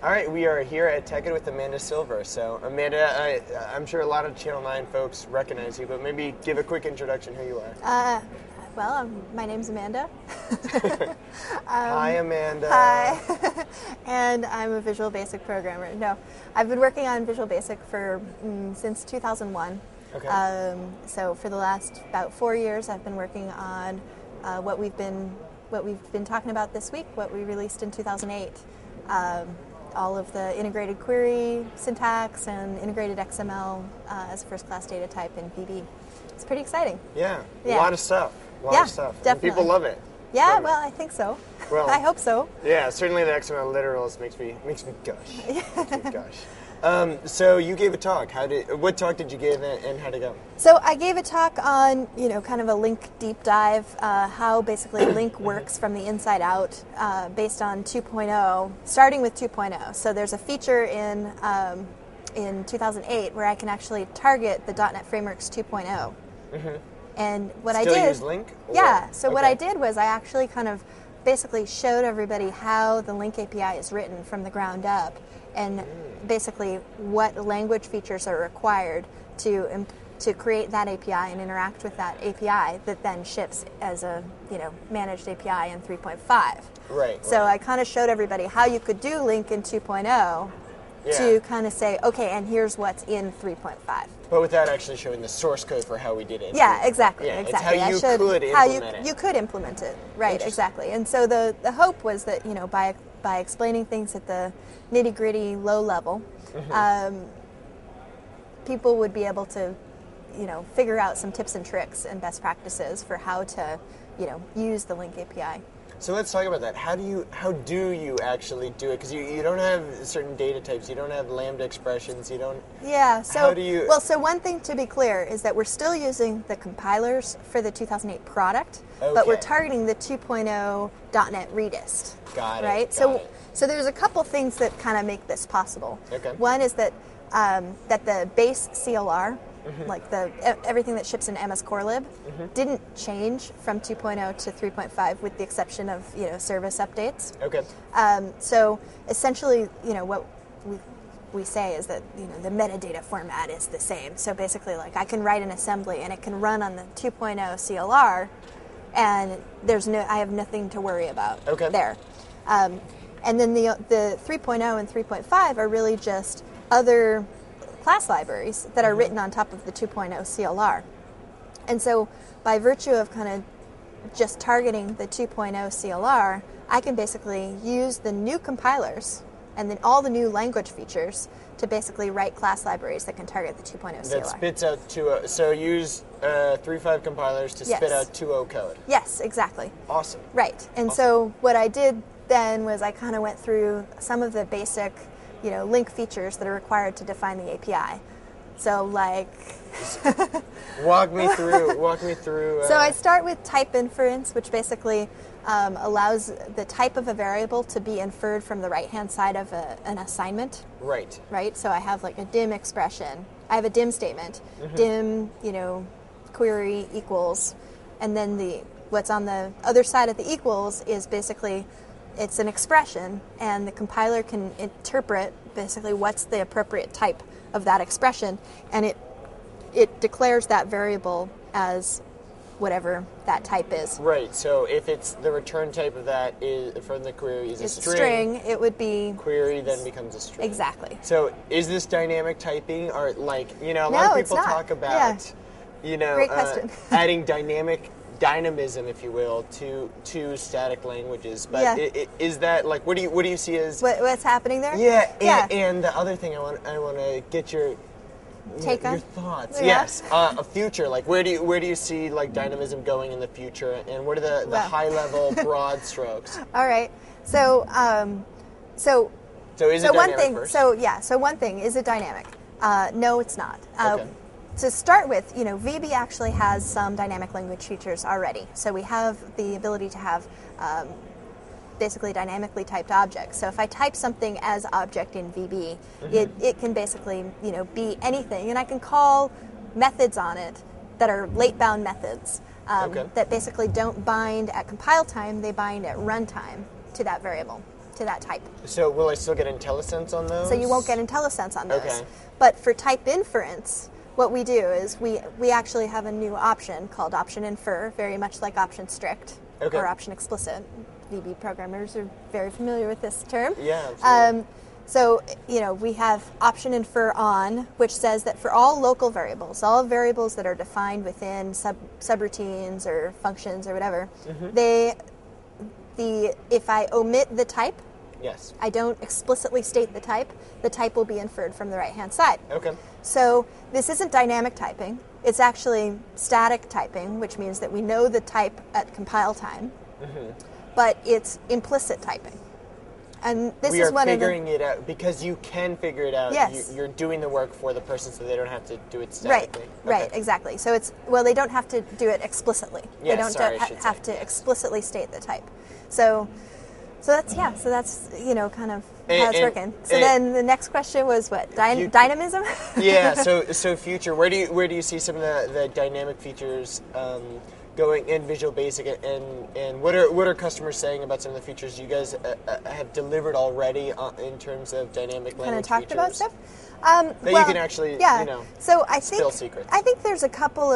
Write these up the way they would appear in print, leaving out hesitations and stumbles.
All right, we are here at TechEd with Amanda Silver. So, Amanda, I'm sure a lot of Channel 9 folks recognize you, but maybe give a quick introduction who you are. My name's Amanda. Hi, Amanda. Hi. And I'm a Visual Basic programmer. No, I've been working on Visual Basic for since 2001. Okay. So for the last about 4 years, I've been working on what we've been talking about this week, what we released in 2008. All of the integrated query syntax and integrated XML as a first-class data type in VB. It's pretty exciting. Yeah, a lot of stuff. A lot of stuff. Definitely. And people love it. Yeah, well, I think so. Well, I hope so. Yeah, certainly the XML literals makes me gush. Makes me gush. So you gave a talk. What talk did you give, and how'd it go? So I gave a talk on, kind of a Link deep dive, how basically Link works from the inside out, based on 2.0, starting with 2.0. So there's a feature in 2008 where I can actually target the .NET Frameworks 2.0. Mm-hmm. And what Still I did, use Link? yeah. So what Okay. I did was I actually kind of basically showed everybody how the Link API is written from the ground up, and basically what language features are required to create that API and interact with that API that then ships as a managed API in 3.5. Right. So I kind of showed everybody how you could do Link in 2.0 to kind of say, okay, and here's what's in 3.5. But without actually showing the source code for how we did it. Yeah, exactly. Yeah, exactly. it's how you could implement it. You could implement it, right? Exactly. And so the hope was that by explaining things at the nitty gritty low level, people would be able to figure out some tips and tricks and best practices for how to use the Link API. So let's talk about that. How do you actually do it? Because you don't have certain data types. You don't have Lambda expressions. You don't. Yeah. So how do you? Well, so one thing to be clear is that we're still using the compilers for the 2008 product, but we're targeting the 2.0 .NET Redist. Got it. Right. So there's a couple things that kind of make this possible. Okay. One is that that the base CLR, like everything that ships in MS Core Lib, didn't change from 2.0 to 3.5 with the exception of service updates. Okay. So essentially, what we say is that the metadata format is the same. So basically, like I can write an assembly and it can run on the 2.0 CLR, and I have nothing to worry about there. And then the 3.0 and 3.5 are really just other class libraries that are written on top of the 2.0 CLR. And so by virtue of kind of just targeting the 2.0 CLR, I can basically use the new compilers and then all the new language features to basically write class libraries that can target the 2.0 CLR. That spits out 2.0. So use 3.5 compilers to spit out 2.0 code. Yes, exactly. Awesome. Right. And so what I did then was I kind of went through some of the basic Link features that are required to define the API. So like walk me through So I start with type inference, which basically allows the type of a variable to be inferred from the right-hand side of an assignment. Right. So I have like a dim expression. I have a dim statement. Dim, query equals, and then what's on the other side of the equals is basically it's an expression, and the compiler can interpret basically what's the appropriate type of that expression, and it declares that variable as whatever that type is. Right. So if it's the return type of that is from the query is a string, it would be query then becomes a string. Exactly. So is this dynamic typing, or like a lot of people talk about Great question. adding dynamism, if you will, to static languages, but is that like what do you see as what's happening there? Yeah. And the other thing I want to get your thoughts. Yeah. Yes, a future, like where do you see like dynamism going in the future, and what are the high level broad strokes? All right. So is it dynamic first? So one thing, is it dynamic? No, it's not. Okay. To start with, VB actually has some dynamic language features already. So we have the ability to have basically dynamically typed objects. So if I type something as object in VB, it can basically be anything, and I can call methods on it that are late-bound methods that basically don't bind at compile time; they bind at runtime to that variable. to that type. So will I still get IntelliSense on those? So you won't get IntelliSense on those. Okay. But for type inference, what we do is we actually have a new option called option infer, very much like option strict or option explicit. VB programmers are very familiar with this term. Yeah, absolutely. So, we have option infer on, which says that for all local variables, all variables that are defined within subroutines or functions or whatever, if I omit the type, yes, I don't explicitly state the type will be inferred from the right-hand side. Okay. So this isn't dynamic typing. It's actually static typing, which means that we know the type at compile time, but it's implicit typing. And this we is are one figuring of the, it out because you can figure it out. Yes. You're doing the work for the person, so they don't have to do it statically. Right, exactly. So they don't have to do it explicitly. Yes, they don't have to explicitly state the type. So that's kind of how it's working. So then the next question was what? Dynamism? Yeah. So future. Where do you see some of the dynamic features going in Visual Basic, and what are customers saying about some of the features you guys have delivered already in terms of dynamic language talked features? about stuff That you can actually So I think spill secrets. I think there's a couple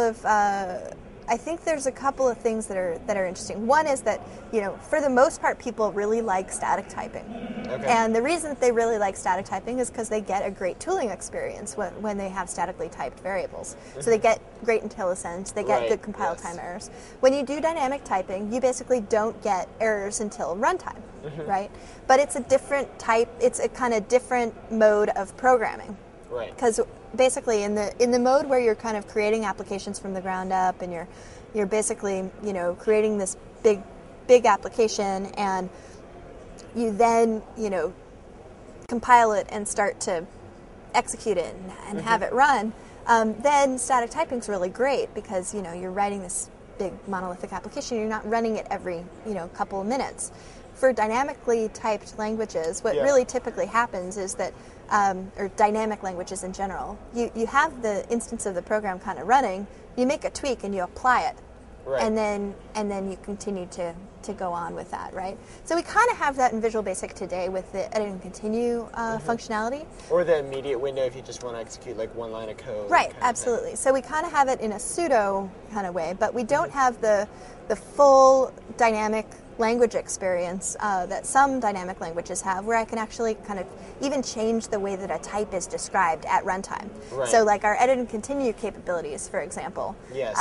of things that are interesting. One is that for the most part people really like static typing, and the reason that they really like static typing is because they get a great tooling experience when they have statically typed variables. So they get great IntelliSense, they get good compile time errors. When you do dynamic typing, you basically don't get errors until runtime, right? But it's a different type. It's a kind of different mode of programming. Right. Because basically in the mode where you're kind of creating applications from the ground up, and you're basically creating this big application, and you then compile it and start to execute it and have it run. Then static typing is really great because you're writing this big monolithic application. You're not running it every couple of minutes. For dynamically typed languages, what really typically happens is that, or dynamic languages in general, you have the instance of the program kind of running, you make a tweak and you apply it, and then you continue to go on with that, right? So we kind of have that in Visual Basic today with the edit and continue functionality. Or the immediate window if you just want to execute like one line of code. Right, absolutely. So we kind of have it in a pseudo kind of way, but we don't have the full dynamic language experience that some dynamic languages have, where I can actually kind of even change the way that a type is described at runtime. Right. So like our edit and continue capabilities, for example, yes.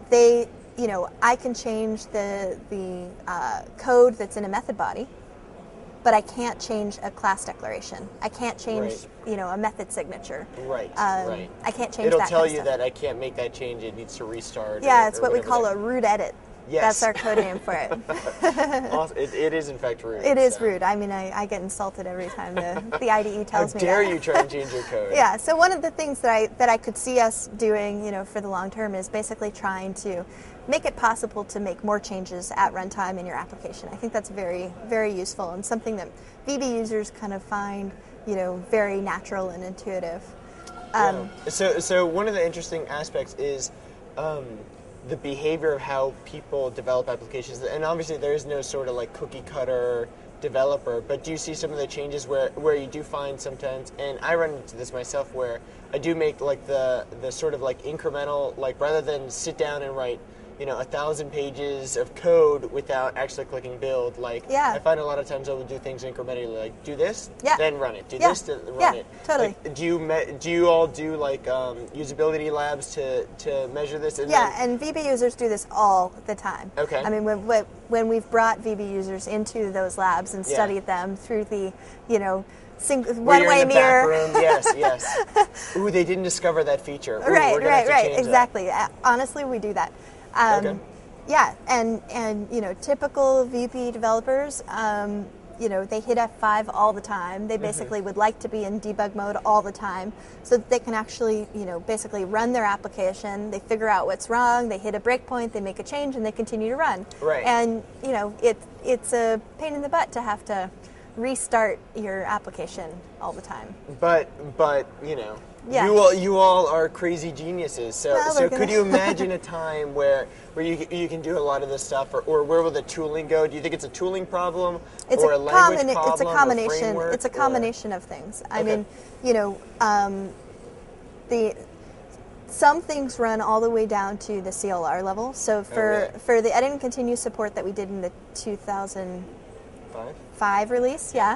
I can change the code that's in a method body, but I can't change a class declaration. I can't change, a method signature. Right, I can't change It'll that tell kind of you stuff. that I can't make that change. It needs to restart. Yeah, it's what we call a root edit. Yes. That's our code name for it. Awesome. It is in fact root. It is root. I mean, I get insulted every time the IDE tells me that. How dare you try and change your code? Yeah, so one of the things that I could see us doing, for the long term is basically trying to make it possible to make more changes at runtime in your application. I think that's very, very useful and something that VB users kind of find, very natural and intuitive. So one of the interesting aspects is the behavior of how people develop applications, and obviously there is no sort of like cookie cutter developer, but do you see some of the changes where you do find sometimes, and I run into this myself, where I do make like the sort of like incremental, like rather than sit down and write 1,000 pages of code without actually clicking build. I find a lot of times I will do things incrementally, like do this, then run it. Do this, then run it. Totally. Like, do you all do like usability labs to measure this? And and VB users do this all the time. Okay. I mean, when we've brought VB users into those labs and studied them through the, one-way mirror. Back room. Yes. Ooh, they didn't discover that feature. Ooh, right, we're gonna have to change exactly. that. Honestly, we do that. Okay. Yeah, and typical VB developers, they hit F5 all the time. They basically would like to be in debug mode all the time so that they can actually, basically run their application. They figure out what's wrong, they hit a breakpoint, they make a change, and they continue to run. Right. And, it's a pain in the butt to have to restart your application all the time. But you know, Yeah. you all are crazy geniuses. So Well, so we're could gonna- you imagine a time where you can do a lot of this stuff, or where will the tooling go? Do you think it's a tooling problem, It's or a language problem, it's a or combination. framework, It's a or- combination of things. I Okay. mean, you know, some things run all the way down to the CLR level. So really? for the edit and continue support that we did in the 2005 release, that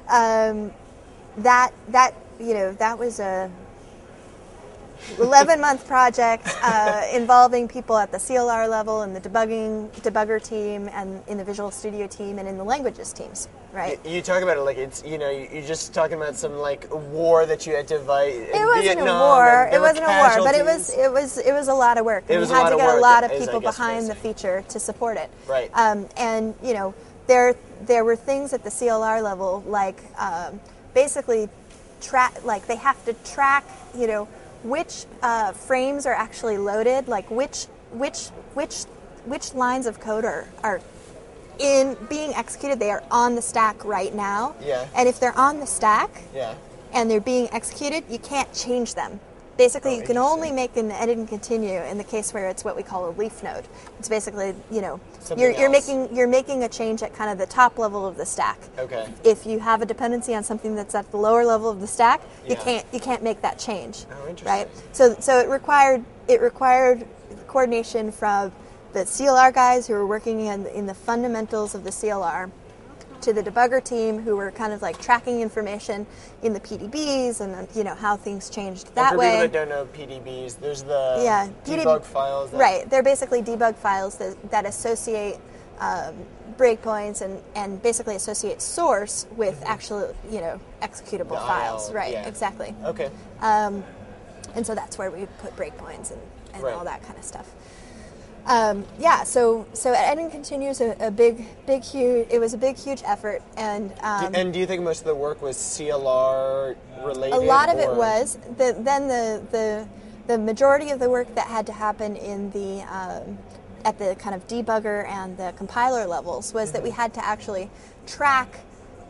you know, that was a 11-month project involving people at the CLR level and the debugger team and in the Visual Studio team and in the languages teams, right? You talk about it like it's, you know, you're just talking about some like war that you had to fight in It wasn't Vietnam. a war. and there It were wasn't a war, but it casualties. was a lot of work. It And was we a had lot to of get work, a lot of is, I people guess, behind the basically. feature to support it. Right. And you know, there were things at the CLR level like basically they have to track, you know, which frames are actually loaded, like which lines of code are in being executed. They are on the stack right now. Yeah. And if they're on the stack Yeah. and they're being executed, you can't change them. Basically, you can only interesting. make an edit and continue in the case where it's what we call a leaf node. It's basically, you know, Something you're else. making a change at kind of the top level of the stack. Okay. If you have a dependency on something that's at the lower level of the stack, Yeah. you can't make that change. Oh, interesting. Right? So it required coordination from the CLR guys who were working in the fundamentals of the CLR to the debugger team who were kind of like tracking information in the PDBs and you know how things changed And that for way. people that don't know PDBs, there's the PDB debug files. That, Right, they're basically debug files that associate breakpoints and basically associate source with actual, you know, executable The files. IL, Right, yeah. exactly. Okay. And so that's where we put breakpoints and Right. all that kind of stuff. So editing continues a big huge. It was a big huge effort, and And do you think most of the work was CLR related? a lot of it or- was. The majority of the work that had to happen in the at the kind of debugger and the compiler levels was that we had to actually track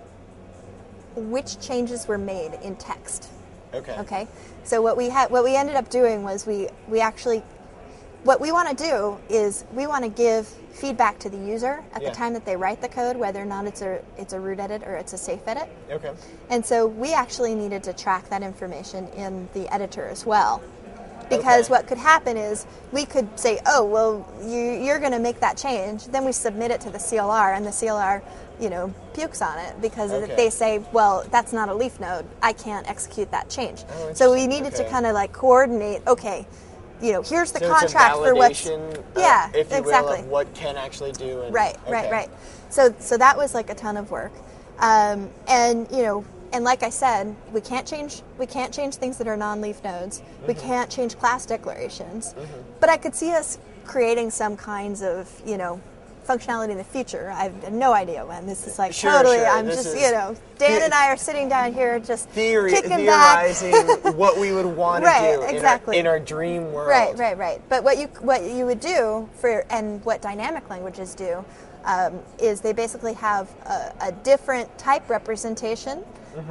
which changes were made in text. Okay. Okay, so what we ended up doing was we actually, what we want to do is we want to give feedback to the user at Yeah. the time that they write the code, whether or not it's a root edit or it's a safe edit. Okay. And so we actually needed to track that information in the editor as well. Because Okay. what could happen is we could say, oh, well, you're going to make that change. Then we submit it to the CLR, and the CLR, you know, pukes on it because Okay. they say, well, that's not a leaf node. I can't execute that change. Oh, So we interesting. needed to Okay. kind of like coordinate, okay, you know, here's the So contract it's a for what's... validation, Yeah, if you exactly. will, of what can actually do. And, Right. okay. So that was like a ton of work, and you know, and like I said, we can't change things that are non-leaf nodes. We can't change class declarations, but I could see us creating some kinds of, you know, functionality in the future. I have no idea when. This is like Sure, totally. sure. I'm This just, is- you know, Dan and I are sitting down here just kicking back. Theorizing what we would want Right, to do exactly. in our dream world. Right. But what you would do and what dynamic languages do is they basically have a different type representation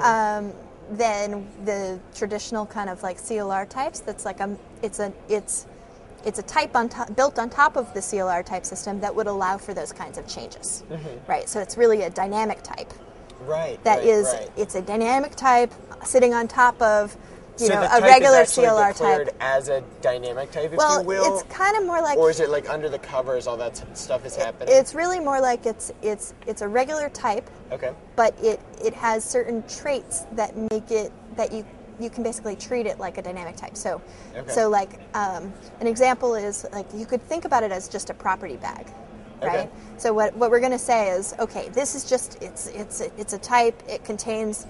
than the traditional kind of like CLR types. That's like it's a type built on top of the CLR type system that would allow for those kinds of changes. Right. So it's really a dynamic type. Right. That right, is, right. it's a dynamic type sitting on top of, you So know, the a type regular is actually CLR declared type. as a dynamic type, if Well, you will. it's kind of more like, or is it like under the covers, all that stuff is happening? it's really more like it's a regular type, Okay. but it has certain traits that make it that you can basically treat it like a dynamic type. So, Okay. so like an example is like you could think about it as just a property bag, right? Okay. So what we're going to say is, okay, this is just it's a type. It contains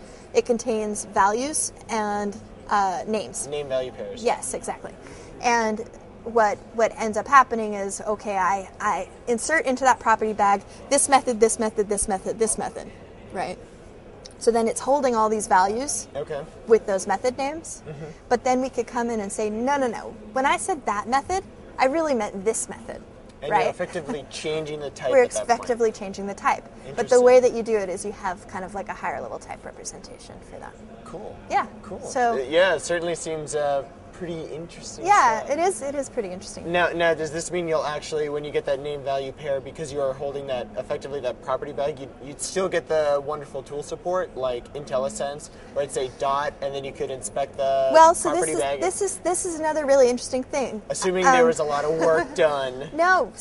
values and names. Name value pairs. Yes, exactly. And what ends up happening is, okay, I insert into that property bag this method, this method, this method, this method, right? So then it's holding all these values Okay. with those method names. But then we could come in and say, no. When I said that method, I really meant this method. And right? you're effectively changing the type We're at that point. effectively changing the type. But the Interesting. way that you do it is you have kind of like a higher level type representation for that. Cool. Yeah. Cool. So yeah, it certainly seems pretty interesting. yeah, stuff. it is pretty interesting. Now, does this mean you'll actually, when you get that name value pair, because you are holding that effectively that property bag, you'd still get the wonderful tool support like IntelliSense, where it'd say dot, and then you could inspect the Well, so property bag. this is another really interesting thing. Assuming there was a lot of work done. No,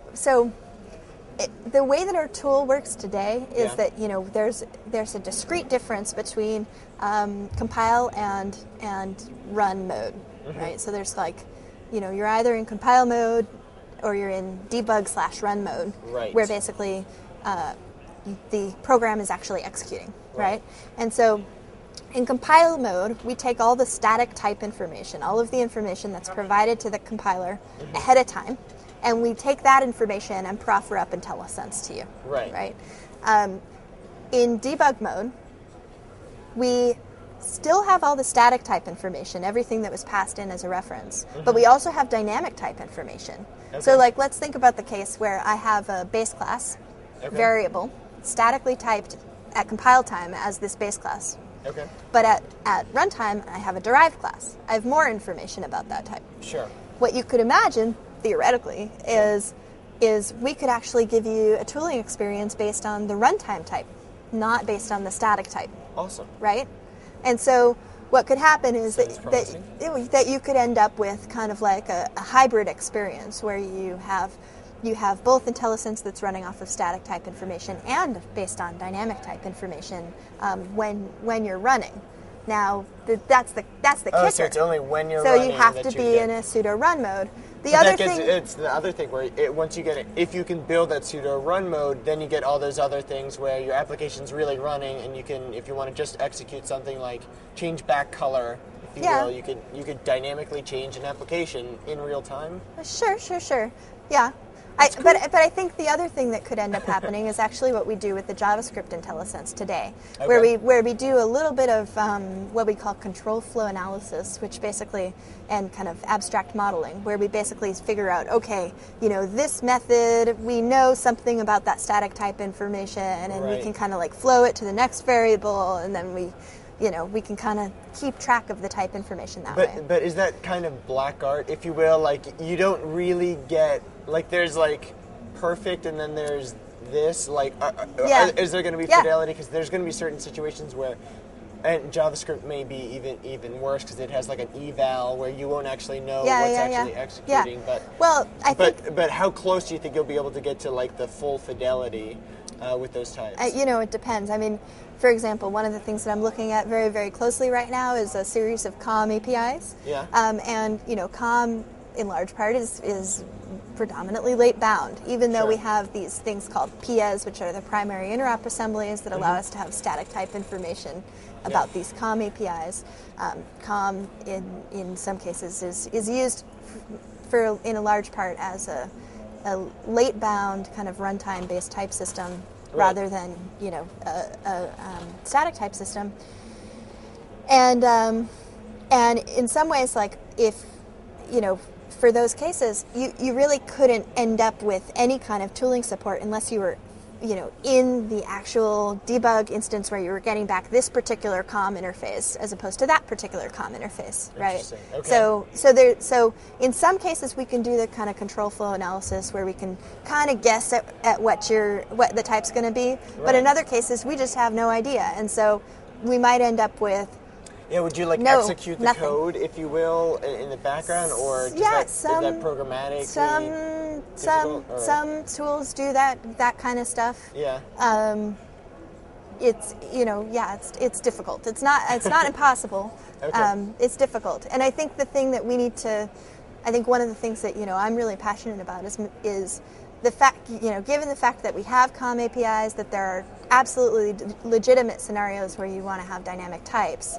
the way that our tool works today is Yeah. that there's a discrete difference between compile and run mode, right? So there's you're either in compile mode or you're in debug/run mode, Right. where basically the program is actually executing, right? And so in compile mode, we take all the static type information, all of the information that's provided to the compiler ahead of time, and we take that information and proffer up IntelliSense to you. Right. In debug mode, we still have all the static type information, everything that was passed in as a reference, but we also have dynamic type information. Okay. So let's think about the case where I have a base class variable statically typed at compile time as this base class. Okay. But at runtime, I have a derived class. I have more information about that type. Sure. What you could imagine, theoretically, is we could actually give you a tooling experience based on the runtime type, not based on the static type, Awesome. right? And so what could happen is Sounds that you could end up with kind of like a hybrid experience where you have both IntelliSense that's running off of static type information and based on dynamic type information when you're running. Now that's the kicker. So it's only when you're so running. you have that to you be get- in a pseudo run mode. The But other that gets, thing, it's the other thing where once you get it, if you can build that pseudo run mode, then you get all those other things where your application's really running, and you can, if you want to just execute something like change back color, if you Yeah. will, you could dynamically change an application in real time. sure, yeah. But I think the other thing that could end up happening is actually what we do with the JavaScript IntelliSense today, where we do a little bit of what we call control flow analysis, which basically, and kind of abstract modeling, where we basically figure out, okay, this method, we know something about that static type information, and we can kind of like flow it to the next variable, and then we can kind of keep track of the type information that way. But is that kind of black art, if you will? Like, you don't really get, like, there's like perfect and then there's this. Like, is there going to be fidelity? Because there's going to be certain situations where, and JavaScript may be even worse because it has like an eval where you won't actually know what's actually executing. Yeah. But but how close do you think you'll be able to get to like the full fidelity with those types? It depends. I mean, for example, one of the things that I'm looking at very, very closely right now is a series of COM APIs. Yeah. And COM, in large part, is predominantly late bound, even though we have these things called PIAs, which are the primary interop assemblies that allow us to have static type information about these COM APIs. COM, in some cases, is used in a large part as a late bound kind of runtime based type system rather than a static type system. And in some ways, like if for those cases, you really couldn't end up with any kind of tooling support unless you were in the actual debug instance where you were getting back this particular COM interface as opposed to that particular COM interface, right? Okay. So in some cases we can do the kind of control flow analysis where we can kind of guess at what the type's going to be, but in other cases we just have no idea, and so we might end up with would you execute the code, if you will, in the background, or is that programmatic? Some tools do that kind of stuff. Yeah. It's difficult. It's not impossible. Okay. It's difficult, and I think the thing that we need to, one of the things that I'm really passionate about is the fact, given the fact that we have COM APIs, that there are absolutely legitimate scenarios where you want to have dynamic types.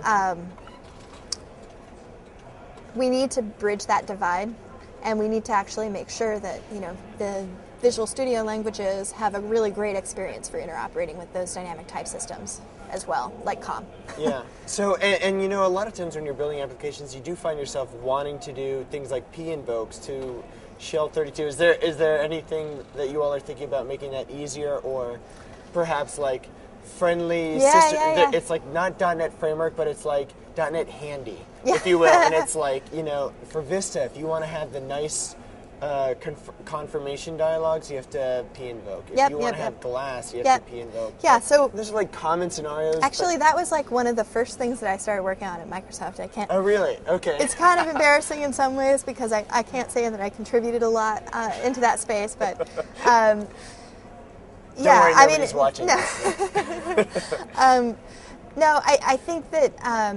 We need to bridge that divide, and we need to actually make sure that the Visual Studio languages have a really great experience for interoperating with those dynamic type systems as well, like COM. Yeah. So, and you know, a lot of times when you're building applications, you do find yourself wanting to do things like p invokes to shell 32. Is there anything that you all are thinking about making that easier, or perhaps like friendly sister? It's like not .NET Framework, but it's like .NET Handy, if you will. And it's like, you know, for Vista, if you want to have the nice confirmation dialogues, you have to p invoke. If you want to have Glass, you have to p invoke. Yeah, so there's like common scenarios. Actually, that was like one of the first things that I started working on at Microsoft. I can't. Oh, really? Okay. It's kind of embarrassing in some ways because I can't say that I contributed a lot into that space, but Don't worry, nobody's watching. No. No, I think that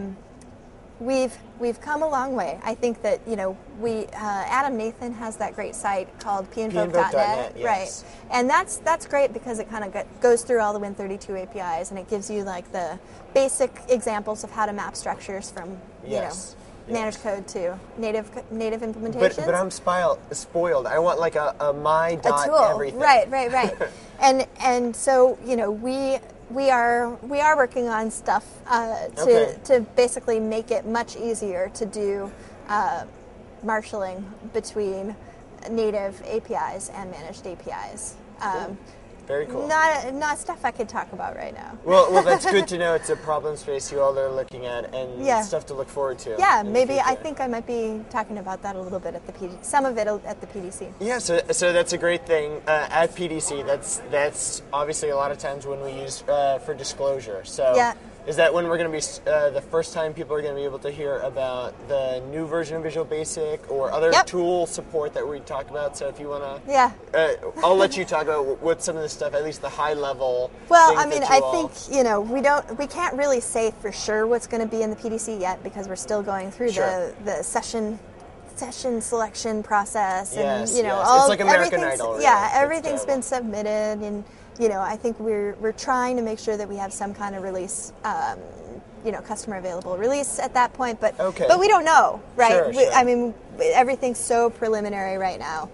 we've come a long way. I think that, you know, Adam Nathan has that great site called pinvoke.net, yes. right? And that's great because it kind of goes through all the Win32 APIs and it gives you like the basic examples of how to map structures from managed code to native implementations. But I'm spoiled. I want like a my dot tool. Everything. Right. and so, you know, we are working on stuff to basically make it much easier to do marshalling between native APIs and managed APIs. Cool. Very cool. Not stuff I could talk about right now. Well, that's good to know. It's a problem space you all are looking at, and stuff to look forward to. Yeah, maybe I think I might be talking about that a little bit at the PDC. Some of it at the PDC. Yeah, so that's a great thing at PDC. That's obviously a lot of times when we use for disclosure. So is that when we're going to be the first time people are going to be able to hear about the new version of Visual Basic or other tool support that we talk about? So if you want to, I'll let you talk about what some of the stuff, at least the high level. Well, I mean, I think, you know, we can't really say for sure what's going to be in the PDC yet because we're still going through the session selection process, and you know, it's like American Idol. Really. Yeah, everything's been submitted, and you know, I think we're trying to make sure that we have some kind of release, you know, customer available release at that point. But we don't know, right? Sure. I mean, everything's so preliminary right now.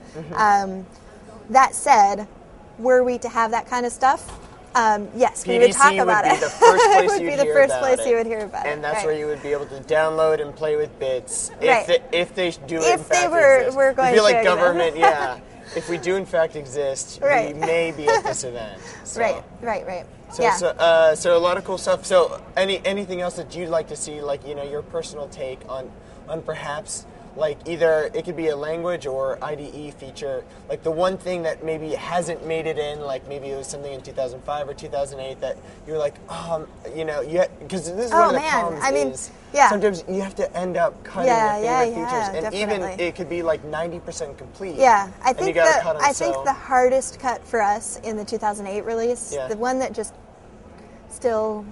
That said, were we to have that kind of stuff, yes, we would talk about it. It would be the first place you would hear about it. And that's where you would be able to download and play with bits if they do. If they were going to. Feel like government, If we do in fact exist, we may be at this event. So. Right. So a lot of cool stuff. So anything else that you'd like to see, like, you know, your personal take on perhaps like either it could be a language or IDE feature, like the one thing that maybe hasn't made it in, like maybe it was something in 2005 or 2008 that you're like, you know, because this is one of the problems sometimes you have to end up cutting your favorite features, and definitely. even it could be like 90% complete. Yeah, I think the hardest cut for us in the 2008 release, the one that just still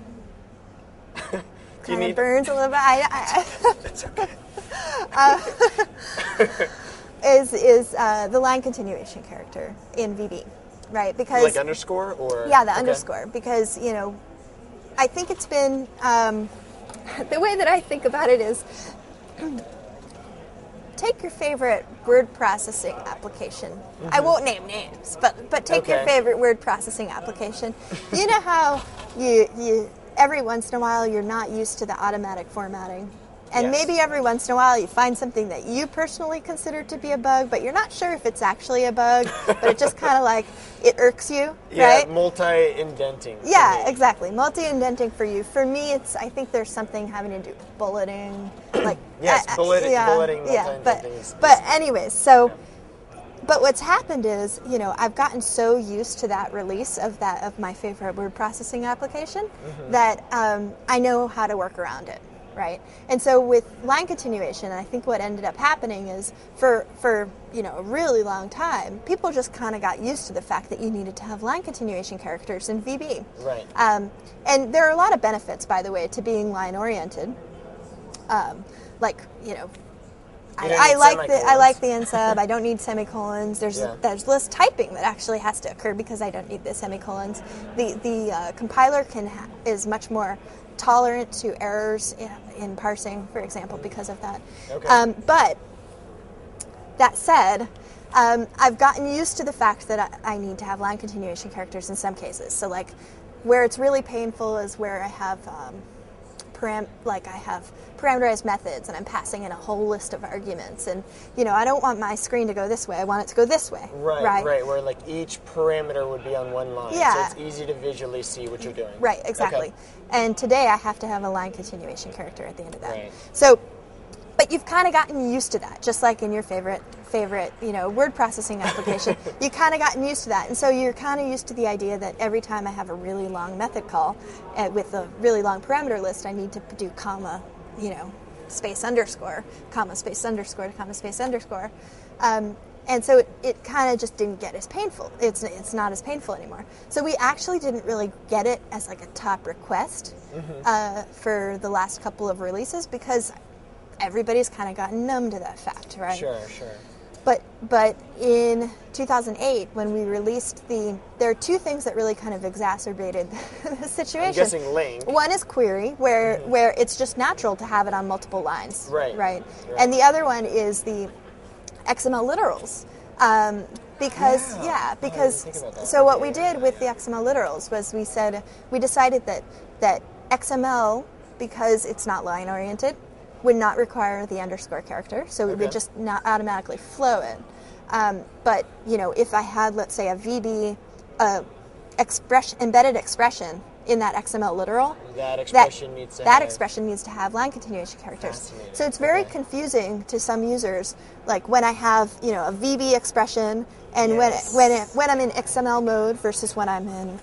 kind of burns a little bit. That's okay. is the line continuation character in VB, right? Because like underscore or the underscore, because, you know, I think it's been the way that I think about it is take your favorite word processing application. I won't name names, but take your favorite word processing application. You know how you every once in a while you're not used to the automatic formatting. And maybe every once in a while you find something that you personally consider to be a bug, but you're not sure if it's actually a bug, but it just kind of like, it irks you, right? Multi-indenting. Yeah, exactly. Multi-indenting for you. For me, I think there's something having to do with bulleting. Like, bulleting, multi-indenting. But anyways, but what's happened is, you know, I've gotten so used to that release of my favorite word processing application that I know how to work around it. Right, and so with line continuation, I think what ended up happening is for you know, a really long time, people just kind of got used to the fact that you needed to have line continuation characters in VB. Right. And there are a lot of benefits, by the way, to being line oriented. Like, you know, I like the nsub. I don't need semicolons. There's less typing that actually has to occur because I don't need the semicolons. The compiler is much more tolerant to errors in parsing, for example, because of that. But that said, I've gotten used to the fact that I need to have line continuation characters in some cases. So like Where it's really painful is where I have I have parameterized methods, and I'm passing in a whole list of arguments, and I don't want my screen to go this way. I want it to go this way. Right. Where like each parameter would be on one line, yeah. so it's easy to visually see what you're doing. Right, exactly. Okay. And today I have to have a line continuation character at the end of that. Right. So, but you've kind of gotten used to that, just like in your favorite word processing application. You've kind of gotten used to that, and so you're kind of used to the idea that every time I have a really long method call with a really long parameter list, I need to do comma, space underscore, comma space underscore to comma space underscore, and so it kind of just didn't get as painful. It's not as painful anymore. So we actually didn't really get it as like a top request for the last couple of releases, because everybody's kind of gotten numb to that fact, right? Sure. But in 2008, when we released there are two things that really kind of exacerbated the situation. I'm guessing LINQ. One is query, where it's just natural to have it on multiple lines. Right. And the other one is the XML literals. Because so what we did with the XML literals was we decided that XML, because it's not line oriented, would not require the underscore character, so it would just not automatically flow in. But if I had, let's say, a VB embedded expression in that XML literal, that expression needs to have line continuation characters. So it's very confusing to some users, like when I have a VB expression and when I'm in XML mode versus when I'm in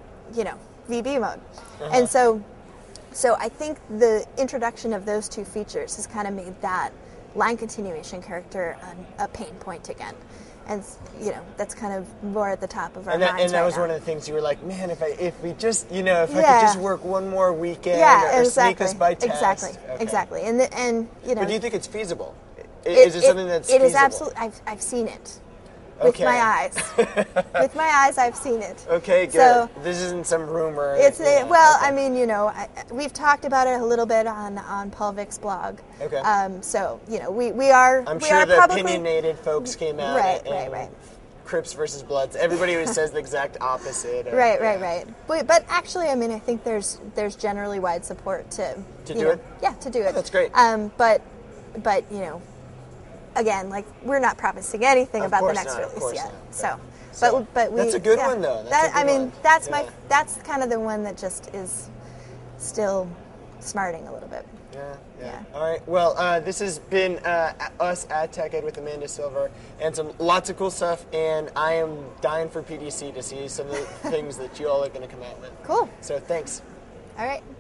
VB mode, and So I think the introduction of those two features has kind of made that line continuation character a pain point again. And that's kind of more at the top of our minds. And that right was now. one of the things you were like, man, if we just I could just work one more weekend or exactly. sneak us by test. Exactly. And But do you think it's feasible? Is it something that's feasible? It is absolutely. I've seen it. With my eyes. With my eyes, I've seen it. Okay, good. So, this isn't some rumor. I mean, we've talked about it a little bit on Paul Vic's blog. Okay. So, we are. I'm we sure are the publicly, opinionated folks came out. Right. Crips versus Bloods. Everybody who says the exact opposite. Right. But actually, I mean, I think there's generally wide support to do it. Yeah, to do it. Oh, that's great. But again, like, we're not promising anything about the next release yet. So, but that's a good one, though. That's kind of the one that just is still smarting a little bit. Yeah. All right. Well, this has been us at TechEd with Amanda Silver, and lots of cool stuff. And I am dying for PDC to see some of the things that you all are going to come out with. Cool. So thanks. All right.